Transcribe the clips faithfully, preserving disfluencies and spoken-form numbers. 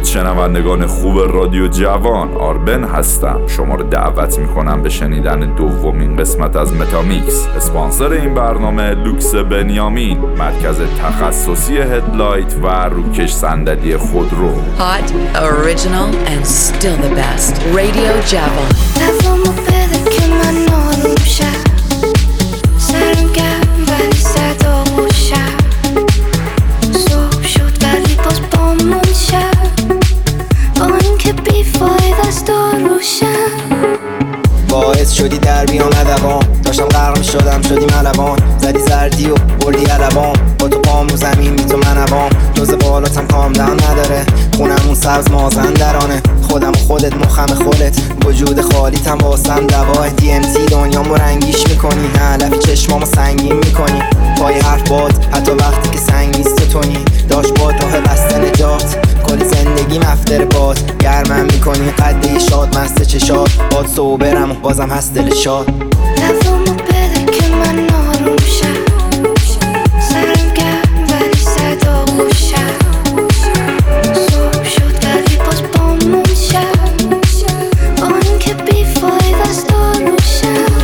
درود شنوندگان خوب رادیو جوان، آربن هستم. شما رو دعوت میکنم به شنیدن دومین قسمت از متامیکس. اسپانسر این برنامه لوکس بنیامین، مرکز تخصصی هدلایت و روکش صندلی خودرو. Hot, original and still the best. Radio جوان. هوامو بده که من آروم شم، سرم گرم ولی صدا روشن، صبح شد ولی باز بامون شب، با اینکه بیفاید از داروشم. باعث شدی در بیام ادوام، داشتم غرق می‌شدم شدی ملوان، زدی زردی و بردی علوام، با تو پام رو زمین بی تو منوام، جز بالاتم کام دم نداره، خونمون سبز مازندرانه، خودم و خودت مخم خودت، وجود خالیتم واسم دواه، دی ام تی دنیامو رنگیش میکنی، علفی چشمامو سنگین میکنی، پای حرف باد حتی وقتی که سنگ نیست تونی، داشت باد راه بسته نجات، کل زندگی مفتر باد، گرمم میکنی قده شاد مست چشاد، باد صوبرم و بازم هست دل شاد. هوامو بده که من آروم شم، سرم گرم ولی صدا روشن، صبح شد ولی باز بامون شب، با اینکه بیفاید از داروشم.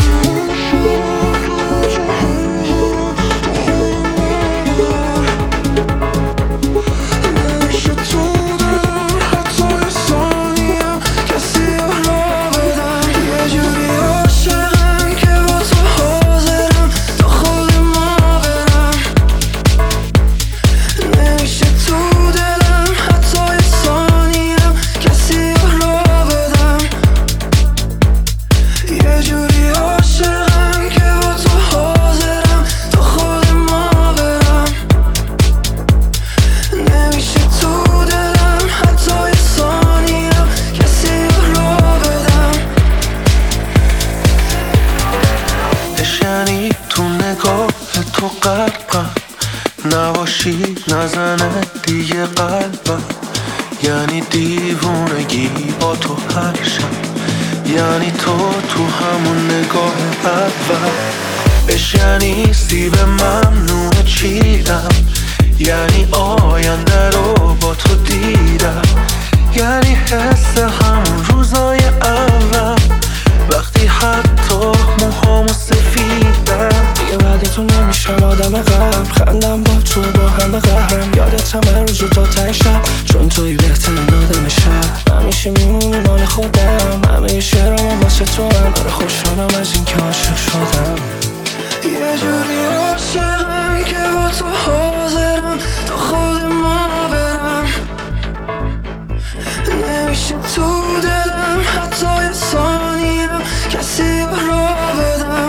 نزنه دیگه قلبم، یعنی دیوونگی با تو هر شب، یعنی تو تو همون نگاه اول، بش یعنی سیب ممنوع چیدم، یعنی آینده رو با تو دیدم، یعنی حس همون روزای اول، وقتی حتی موهامو سفیدم، دیگه بعد تو نمیشم آدم غم، خندم با تو با هم به قهرم، یادت همه روزو تا ته شب، چون توی بهترین آدم شب، همیشه میمونی مال خودم، همه شعرام واسه تو هم، آره خوشحالم از این که عاشق شدم، یه جوری عاشقم که با تو حاضرم تا خود ما برم، نمیشه تو دلم حتی یه ثانیه کسی رو بدم،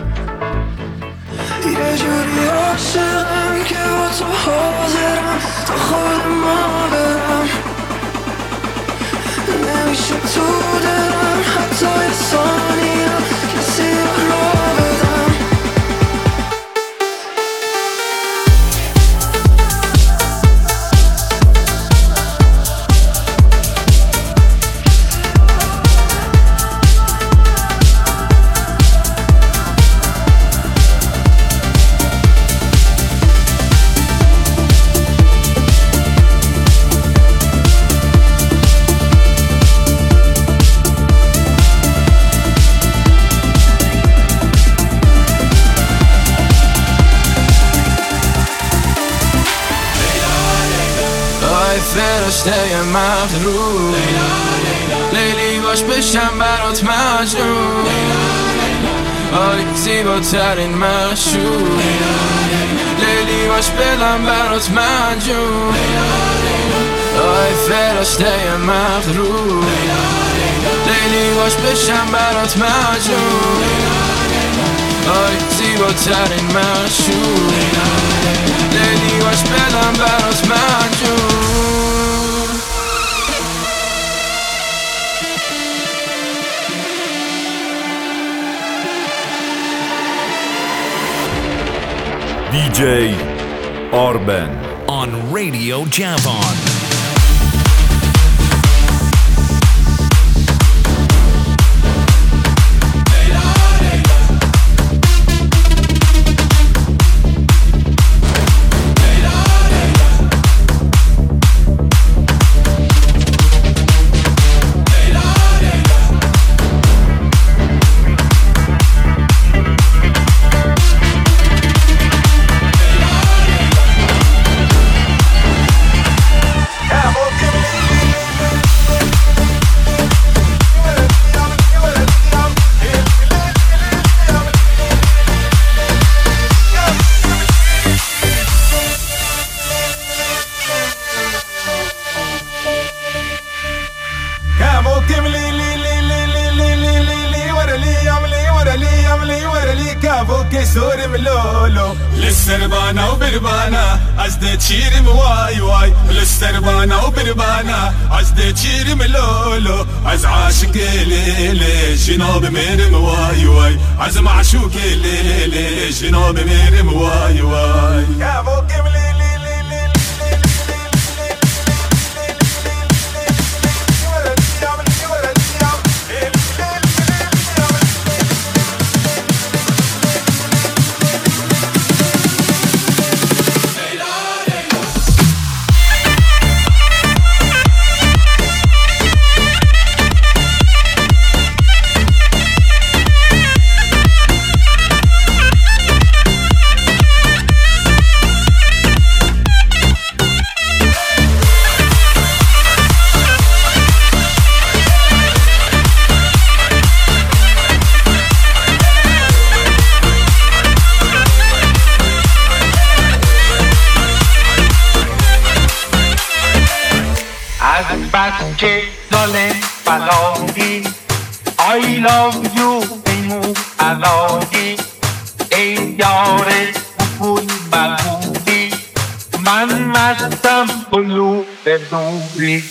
یه جوری عاشقم که با تو حاضرم تا خود ما برم، نمیشه تو دلم حتی یه ثانیه کسی رو بدم. فرشته مغرور، لیلی باش بشم برات مجنون، آی زیباترین معشوق، لیلی باش بلم برات مجنون، آی فرشته مغرور، لیلی باش بشم برات مجنون، آی زیباترین معشوق، لیلی باش بلم برات مجنون. دی جی آربن on Radio جوان. سورم لولو لسربانا وبربانا ازده چیرم وای وای لسربانا وبربانا ازده چیرم لولو از عاشق لیلی جناب میرم وای وای از معشوق لیلی جناب میرم وای وای یا بوکم لیلی بس که ظالم بلایی I love you ای مو علایی ای یار بکوی بگوی من مستم بلو به دوری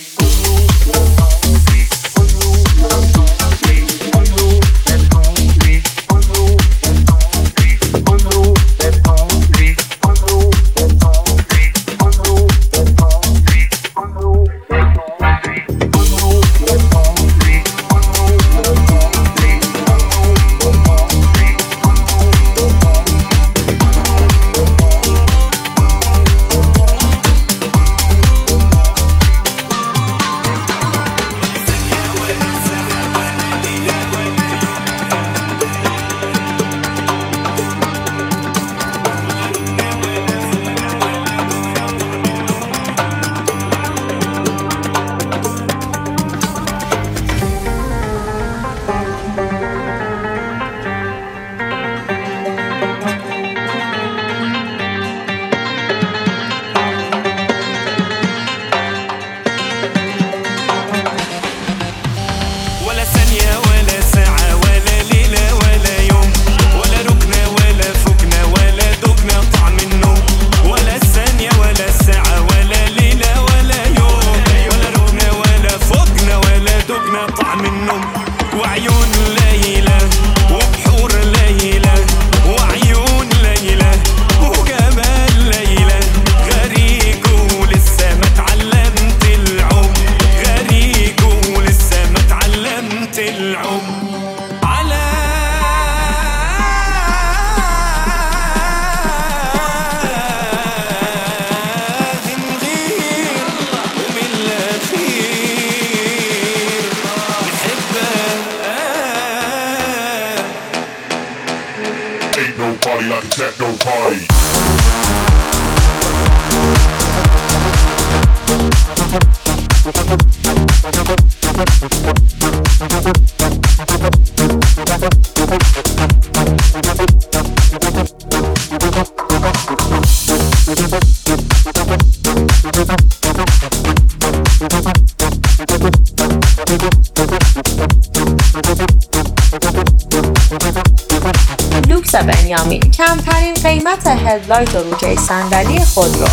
لوکس بنیامین کمترین قیمت هدلایت و روکه صندلی خودرو.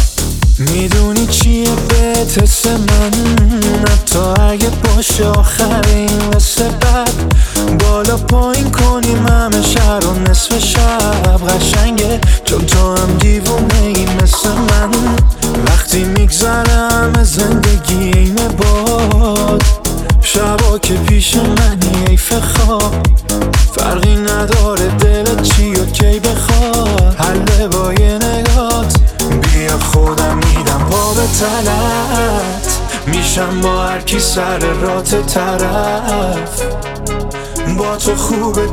میدونی چیه بهت حس من حتی اگه باشه آخرین مثل بد بالا پایین کنیم همه شهر و نصف شب قشنگه چون تو هم دیوونه ای مثل من وقتی میگذره همه زندگی اینه باد شبا که پیش منی ایف خواب فرقی نداره دلت چی و کی بخواد حله با یه نگات بیا خودم میدم پا به تلت میشم با هر کی سر رات طرف با تو خوب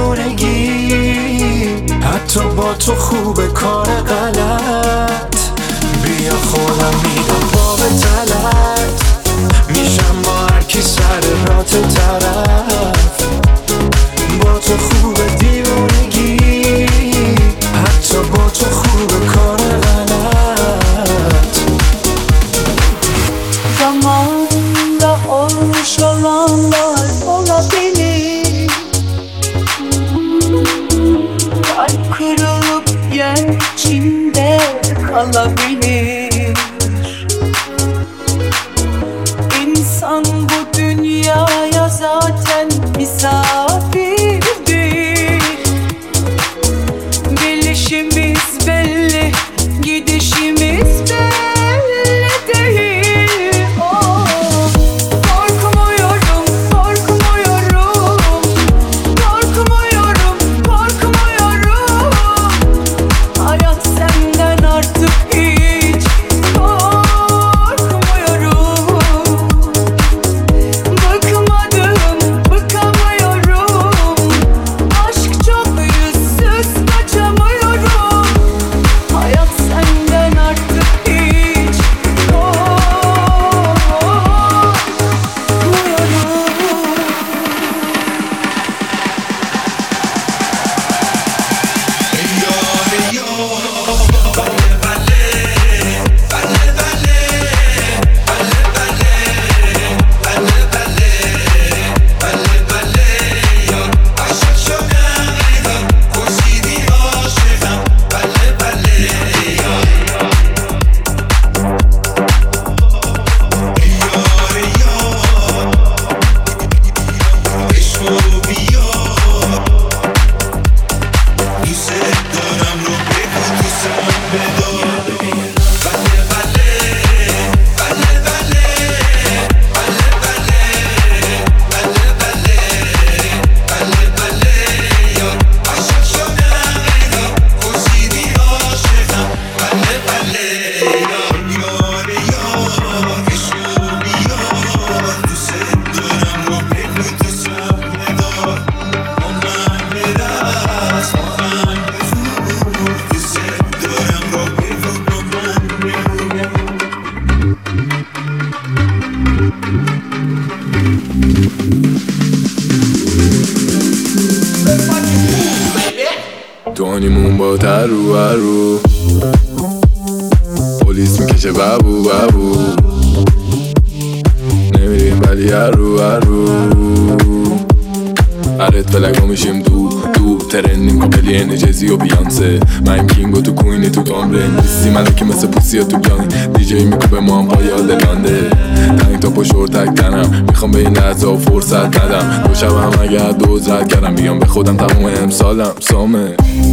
دیوونگی حتی با تو خوب کار غلط بیا خودم میدم پا به تلت میشم با هر کی سر رات طرف با تو خوب دیوونگی حتی با تو خوب کار غلط zamanla olmuş olanlar olabilir kalp kırık alabilir. İnsan bu dünyaya zaten misafirdir. Gelişimiz belli, gidişimiz belli değil. Oh. Korkmuyorum, korkmuyorum, korkmuyorum, korkmuyorum. Hayat senden artık hiç korkmuyorum. Bıkmadım, bıkamıyorum. Aşk çok yüzsüz, kaçamıyorum. Hayat senden artık hiç korkmuyorum. دونیمون با ترو برو پلیس میکشه بابو بابو نمیریم ولی هر رو هر رو هرت فلگا میشیم دو دو ترنیم کاملی انجزی و بیانسه من کینگو تو کوینی تو تامبره نیستی ملکی مثل پوسی تو بیانی دیجی میکوبه ما هم پای آدلانده تنگ تا پشور تک تنم میخوام به این لحظه ها فرصت ندم دو شبم اگر دوز رد کردم بیام به خودم تمام امسالم سامه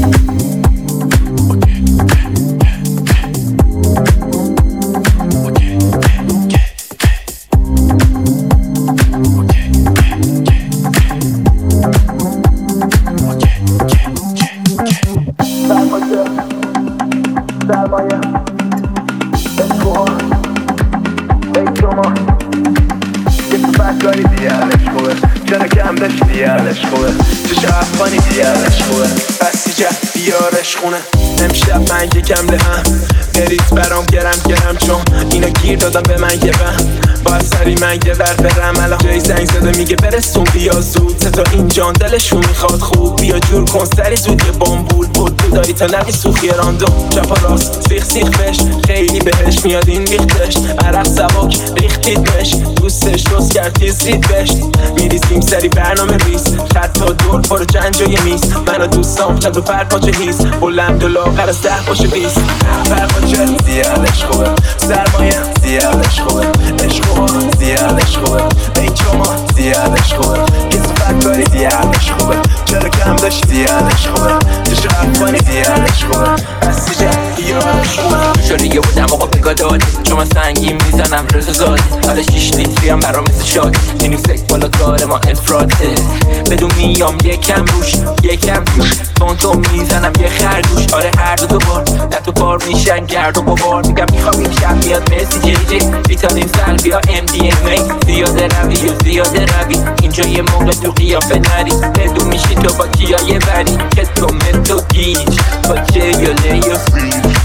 امشب من یکم لهم بریز برام گرم گرم چون اینا گیر دادم به من یه بهم باید سری من یه ور برم الان جای زنگ زده میگه برسون بیا زود تا این جان دلشون میخواد خوب بیا جور کن سری زود یه بامبول بود تو داری تا نبی سوخی راندو چپا راست سیخ سیخ بش خیلی بهش میاد این ریختش عرق سباک ریختید بش دوستش دوست کرد تیز رید بش میریزیم سری برنامه ریز خط تا دور پارو چند جای میز منو دوستام خد و پر پاچه هیز بلند و لاغر از ده باشه بیست پرپاچه زیادش خوبه سرمایه زیادش خوبه عشق خوبه زیادش خوبه این چما زیادش خوبه یه صفت کاری زیادش خوبه چرا کم داشت زیادش خوبه چشو افغانی زیادش خوبه بستی جه یادش خوبه شوریه بودم آقا بگاه دادی چون من سنگین میزنم رزو زادی حالا شیش لیتری هم برام مثل شادی اینیم سک بالا کار ما انفراده بدون میام یکم روش یکم روش تونتو میزنم یه خردوش آره هر دو دوبار نه تو بار میشن گرد و بابار میگم میخوام این شب میاد مسی جی جی ویتامین سلبی ها ام دی ام ای زیاده روی و زیاده روی اینجا یه موقع تو قیافه نری بدون میشی تو با کیایه بری که تو متو گیج با جیوله یا فریج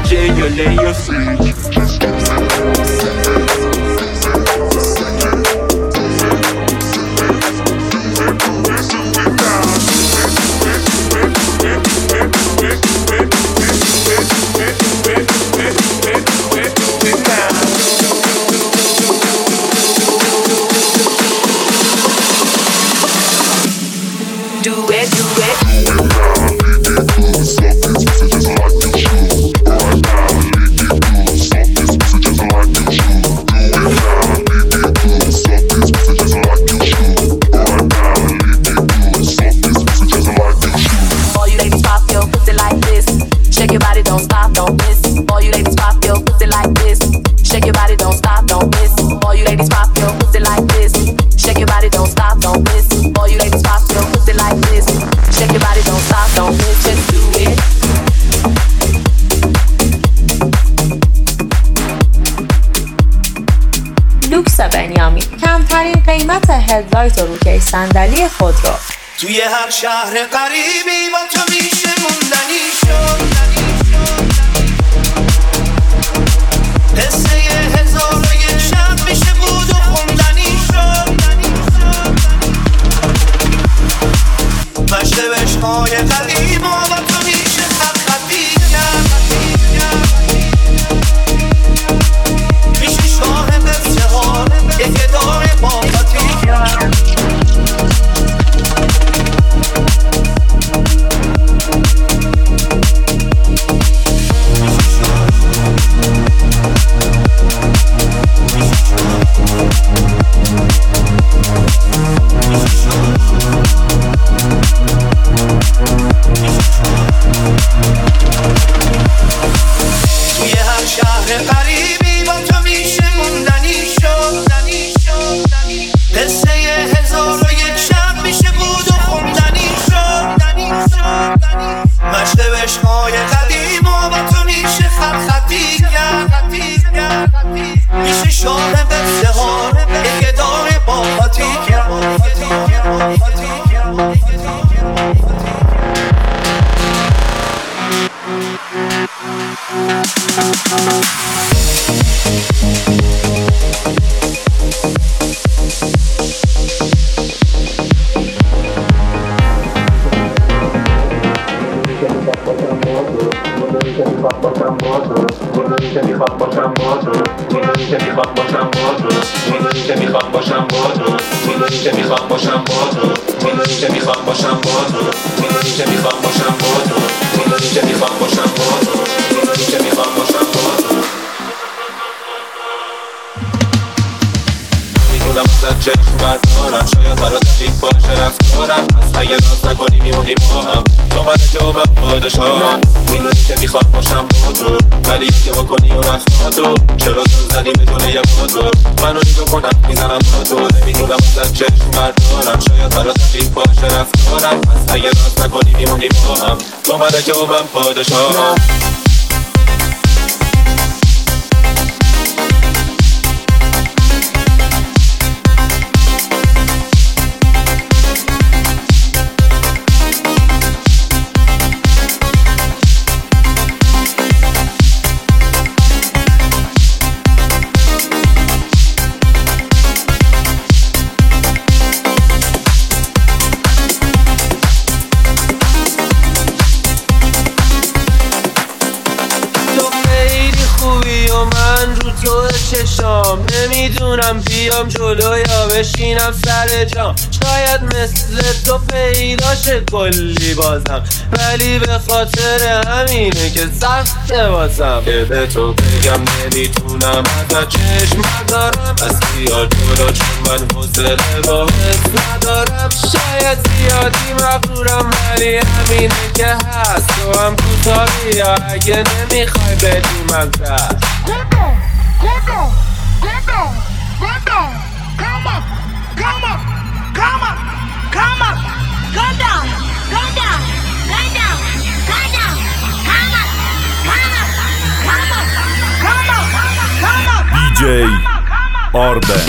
جیوله یا فریج Do it, do it. لوکس بنیامین کمترین قیمت هدلایت و روکش صندلی خودرو. توی هر شهر غریبی با تو میشه موندنی شد، قصه هزار و یک شب میشه بود و خوندنی شد، مشت عشقای قدیم و با تو میشه خط خطی کرد، میشه شاه قصه ها یک اداره با خطی کرد. توی هر شهر غریبی با تو میشه موندنی شد، قصه هزار و یک شب میشه بود و خوندنی شد، مشت عشقای قدیم و با تو میشه خط خطی کرد، میشه شاه قصه ها یک اداره با خطی کرد. میخوام باشم با تو، میدونی که میخوام باشم با تو، میدونی که میخوام باشم با تو، میدونی که میخوام باشم با تو، میدونی که میخوام باشم با تو، میدونی که میخوام باشم با تو، میدونی که میخوام باشم با تو، میدونی که میخوام باشم با تو. میدونم ازت چشم بردارم، شاید برات عجیب باشه رفتارم، از اگه راست نکنی میمونی با هم، تو من جوابم پادشاهم. میدونی که میخوام باشم با تو، ولی که بکنی و رفت تو، چرا تو زدی میتونه یه با تو، منو نگاه کنم میزنم با تو. نمیدونم ازت چشم بردارم، شاید برات عجیب باشه رفتارم، از اگه راست نکنی میمونی با هم، تو من جوابم پادشاهم. چشام نمیدونم بیام جلو یا بشینم سر جام، شاید مثل تو پیداشه کلی بازم، ولی به خاطر همینه که سخته واسم که به تو بگم نمیتونم ازت چشم ندارم، از خیال جدا چون من حوصله با حس ندارم، شاید زیادی مغرورم ولی همینه که هست، تو هم کوتاه بیا اگه نمیخوای بدی مزد. Get down, get down, get down, come up, come up, come up, come up, go down, go down, go down, go down, come up, come up, come up, come up, come up, دی جی آربن.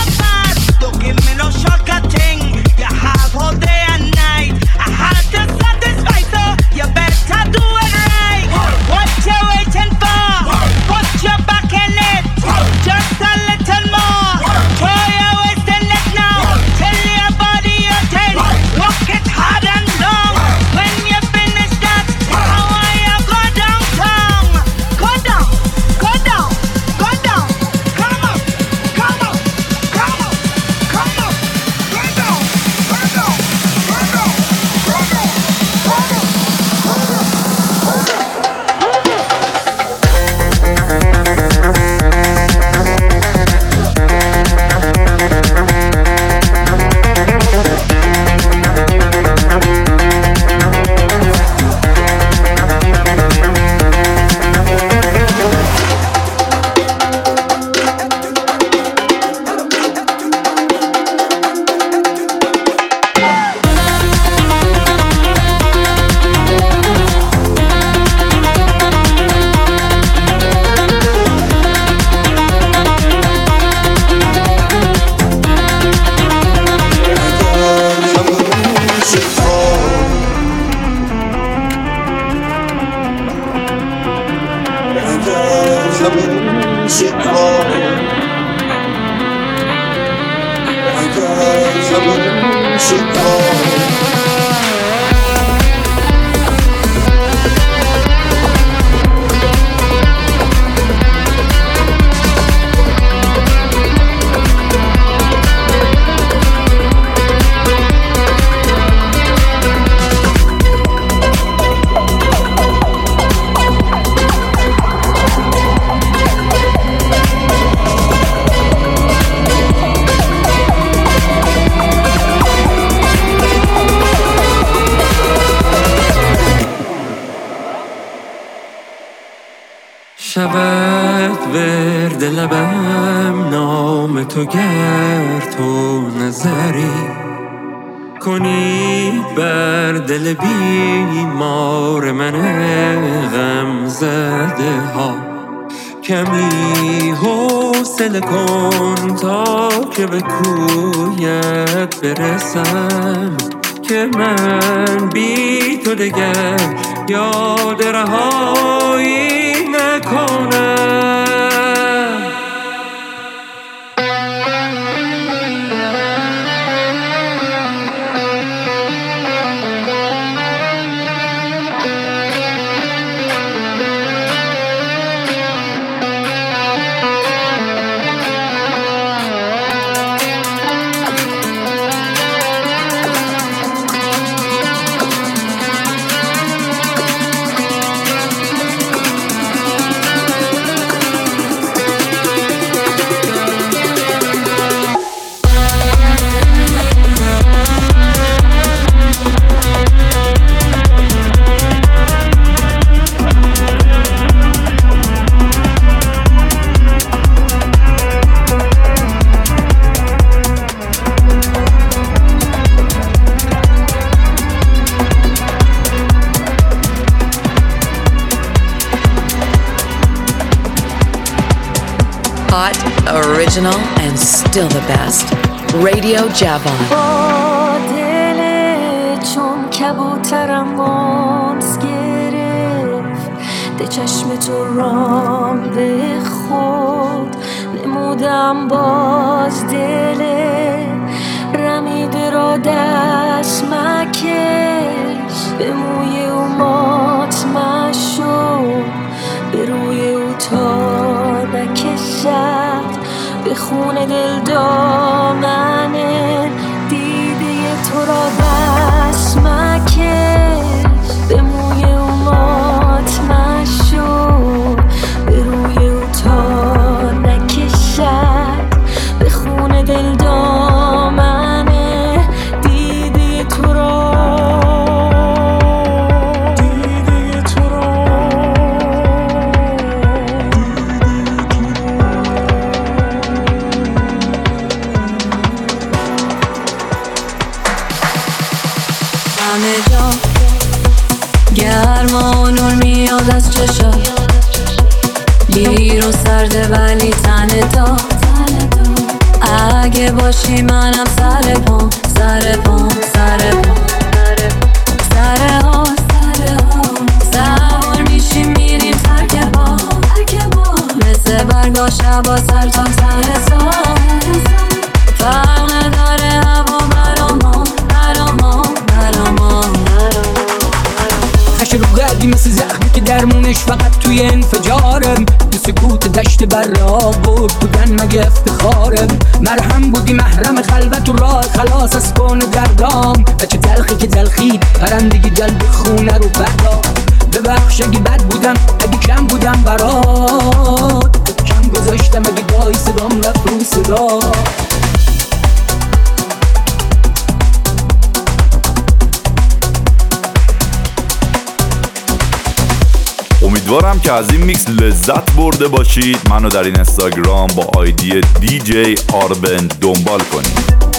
Shortcut thing, you have all day and night. I had to say شکار زبون شکار شود ورد لبم نام تو گر تو نظری کنی بر دل بیمار من غم زده ها کمی حوصله کن تا که به کویت برسم که من بی تو دگر یاد رهایی نکنم Hot, original, and still the best. Radio Javon. با دل چون کبوترم مانس گرفت ده چشم تو رام به خود نمودم باز دل رمیده را دست مکش به موی او مات مشو به روی او تا نکشد به خون دل دامنه دیده تو را بس مکش به موی او مات مشو به روی او تا نکشد به خون دل دامنه دیده تو را گرما و نور میاد از چشا بیرون سرده ولی تن تا اگه باشی منم سر پام سر پام سر پام سر ها سوار میشیم میریم ترک با مثل برگا شبا سر تا سر سا فرق نداره هوا برامان برامان برامان خش رو قلبی مثل زخمی که درمونش فقط توی انفجارم تو سکوت دشت براب بود بودن مگه افتخارم مرهم بودی محرم خلوت و راه خلاص از کن دردام و چه تلخی که تلخید پرندگی دل به خونه رو بردار ببخش اگه بد بودم اگه کم بودم برات کم گذاشتم اگه گاهی صدام رفت رو صدا امیدوارم که از این میکس لذت برده باشید. منو در این اینستاگرام با آیدی دی جی آربن دنبال کنید.